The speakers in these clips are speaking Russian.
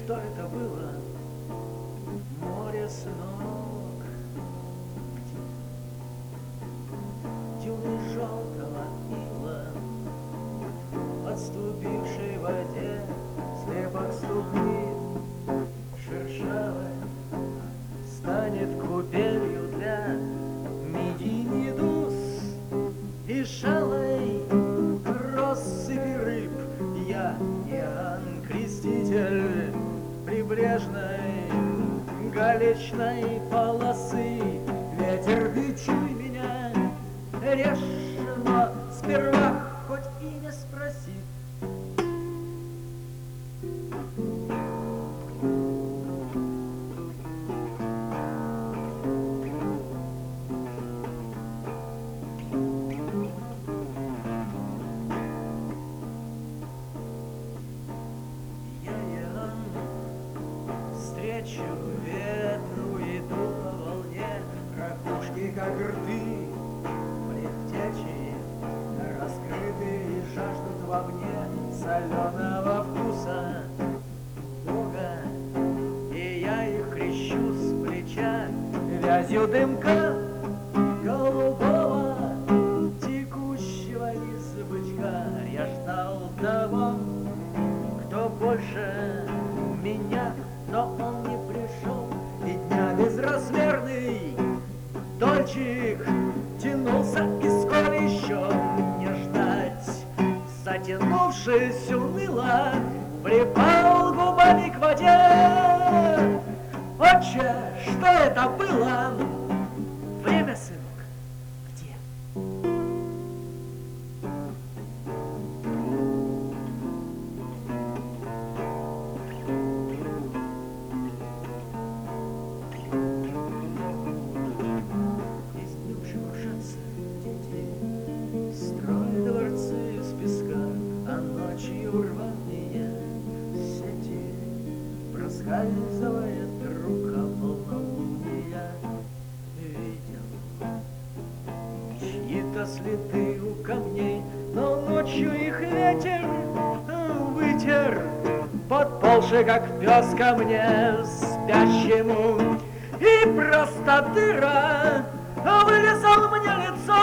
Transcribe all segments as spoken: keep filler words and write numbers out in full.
что это было? Море, сынок, дюны желтого ила, подступившей в воде слепок ступни шершавой станет купелью для мидий медуз и шалой россыпи рыб. Я Иоанн Креститель прибрежной галечной полосы. Ветер, бичуй меня, режь, но сперва хоть имя спроси. Встречу ветру иду по волне, ракушки, как рты, предтечи раскрыты и жаждут во мне соленого вкуса Бога. И я их крещу с плеча вязью дымка голубого, текущего из бычка. Я ждал того, кто больше меня, но он не пришел, и дня безразмерный дольчик тянулся, и скоро еще не ждать. Затянувшись уныло, припал губами к воде. Отче, что это было? Время, сынок, где? Рваные сети проскальзывает рука полнолуния. Видел чьи-то следы у камней, но ночью их ветер вытер, подползший, как пес ко мне спящему, и просто дыра вылезал мне лицо.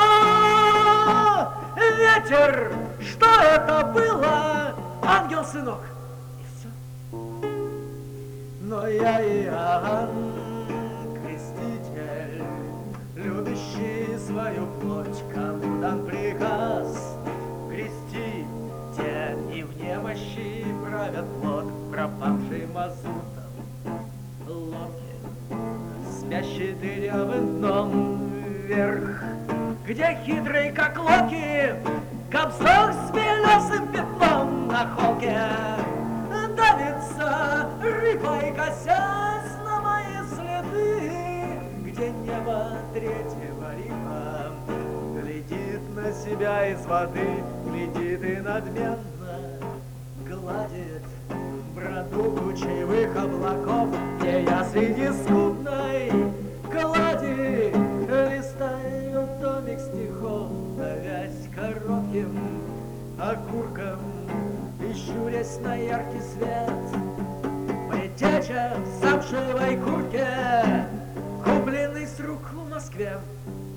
Ветер, что это было? Ангел, сынок, и все. Но я Иоанн Креститель, любящий свою плоть, кому дан приказ крестить. Те и в немощи правят плод, пропавший мазутом лодки, спящий дырявым дном вверх, где хитрый, как Локи, Кобзон с белесым пятном на холке давится рыбой, косясь на мои следы, где небо Третьего Рима глядит на себя из воды, глядит и надменно гладит броду кучевых облаков, где я среди скудной глади листаю томик стихов, давясь коротким окурком и щурясь на яркий свет. Предтеча в замшевой куртке, купленный с рук в Москве,